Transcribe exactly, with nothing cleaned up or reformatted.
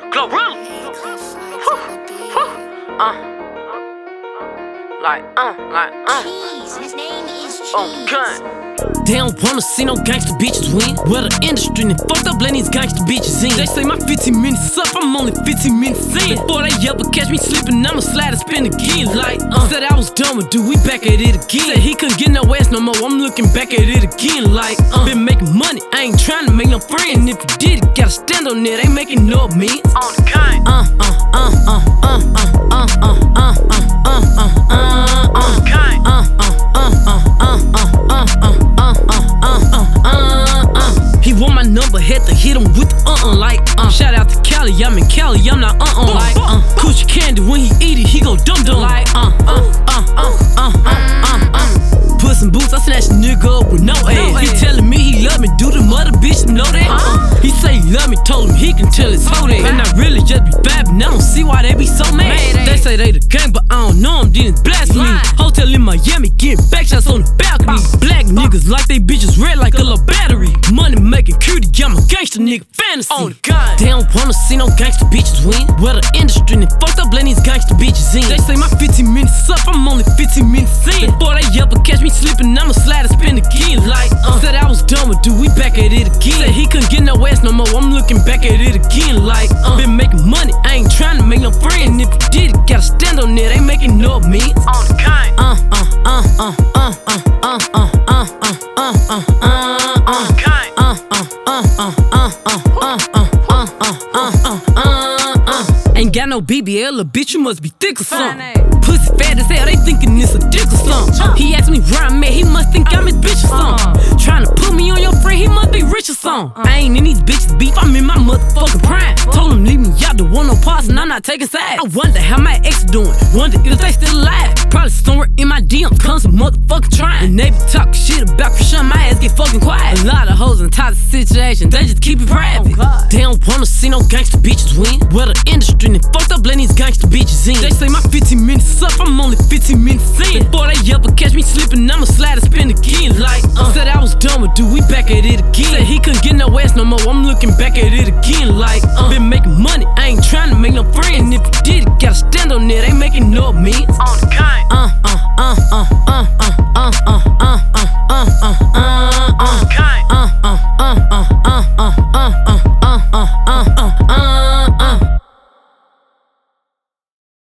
Glorilla. Uh, like, uh, like, uh. His name is Cheese. On gun. They don't wanna see no gangsta bitches win. Well, the industry done fucked up letting these gangsta bitches in. They say my fifteen minutes up, I'm only fifteen minutes in. Before they ever catch me sleeping, I'ma slide and spin again. Like, uh, said I was done with dude, we back at it again. Said he couldn't get no ass no more, I'm looking back at it again. Like, uh, been making money, I ain't trying to make no friend. If you did it, gotta stand on it, ain't making no means. On the kind. Uh, uh, uh, uh, uh, uh, uh, uh, uh, uh, uh, uh, uh, On the kind. uh, uh, uh, uh, uh, uh, uh, uh, uh, uh, uh, uh. He want my number, had to hit him with the uh-uh, like, uh. Shout out to Cali, I'm in Cali, I'm not uh-uh, like, uh. Coochie candy, when he eat it, he go dum-dum, like, uh, uh, uh, uh, uh, uh, uh, uh. Put some boots, I snatch a nigga up with no ass. He telling me he love me, do the mother bitch know that? Uh, he say he love me, told him he can tell his hoe that. And I really just be vibing, I don't see why they be so mad. They say they the gang, but I don't know them, then it's blasphemy. Hotel in Miami, getting back shots on the balcony. Black niggas like they bitches red like a little battery. Money making cutie, I'm a gangster nigga fantasy. On the gun. They don't wanna see no gangster bitches win. Well, the industry done fucked up letting these gangster bitches in. They say my fifteen minutes up, I'm only fifteen minutes in. Before they ever catch me sleeping, I'ma slide and spin again. Like, uh, said I was done with dude, we back at it again. Said he couldn't get no ass no more, I'm looking back at it again. Like, uh, been making money, I ain't trying to make no friend. If you did it, gotta stand on it, ain't making no means. On the kind. Uh, uh, uh, uh, uh, uh, uh, uh, uh, uh, uh, uh, uh, On the kind. uh, uh, uh, uh, uh, uh, uh, uh, uh, uh, uh, uh, uh. Ain't got no B B L, a bitch, you must be thick or something. Pussy fat as hell, they thinking it's a dick or something. He asked me where I'm at, he must think I'm his bitch or something. Tryna put me on your friend, he must be rich or something. I ain't in these bitches beef, I'm in my motherfucking prime. Told him leave me out, don't want no parts, and I'm not taking sides. I wonder how my ex doing, wonder if they still alive. Probably somewhere in my D Ms, come some motherfucking trying. And they be talking shit about Krishan, my ass get fucking quiet. A lot of hoes in toxic situations, they just keep it private. They don't wanna see no gangster bitches win. Well, the industry done fucked up letting these gangster bitches in. They say my fifteen minutes up, I'm only fifteen minutes in. Before they ever catch me sleeping, I'ma slide and spin again. Like, uh, said I was done with dude, we back at it again. Said he couldn't get no ass no more, I'm looking back at it again. Like, uh, been making money, I ain't trying to make no friend. If you did it, gotta stand on it, ain't making no means. On the kind.